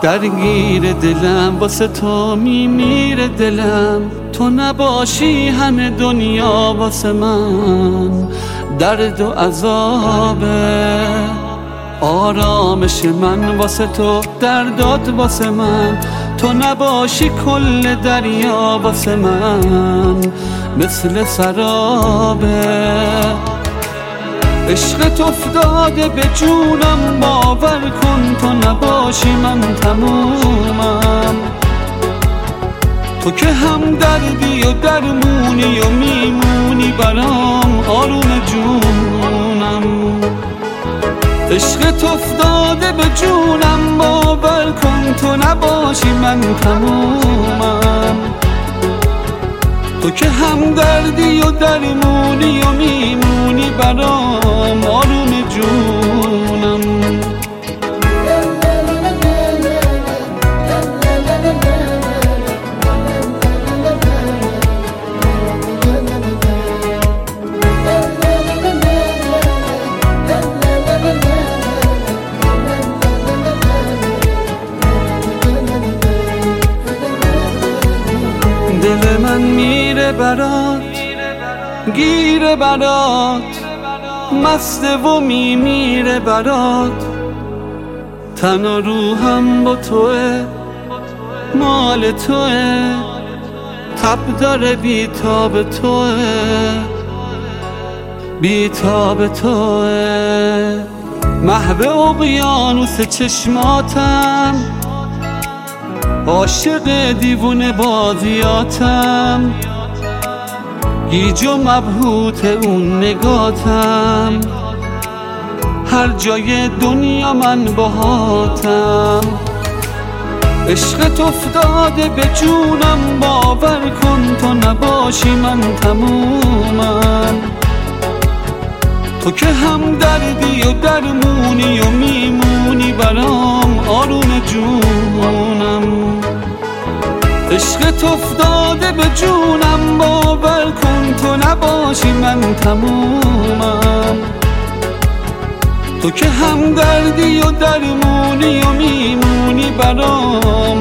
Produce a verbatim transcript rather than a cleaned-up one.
درگیر دلم واسه تو میمیره دلم، تو نباشی همه دنیا واسه من درد و عذابه. آرامش من واسه تو، دردات واسه من، تو نباشی کل دریا واسه من مثل سرابه. عشقت افتاده به جونم، باور کن تو نباشی من تمومم. تو که هم دردی و درمونی و میمونی برام آروم جونم. عشقت افتاده به جونم، باور کن تو نباشی من تمومم. تو که هم دردی و درمونی و میمونی برام آروم جونم. دل من میره برات، گیره برات، مسته و میمیره برات. تن و روحم با توه، مال توه، تب داره بیتاب توه، بیتاب توه. محو اقیانوس چشماتم، عاشق دیوونه بازیاتم، گیج و مبهوت اون نگاتم، هر جای دنیا من باهاتم. عشقت افتاده به جونم، باور کن تو نباشی من تمومم. تو که هم دردی و درمونی و میمونی برام آروم جونم. عشقت افتاده به جونم، باور کن تو نباشی من تمومم. تو که هم دردی و درمونی و میمونی برام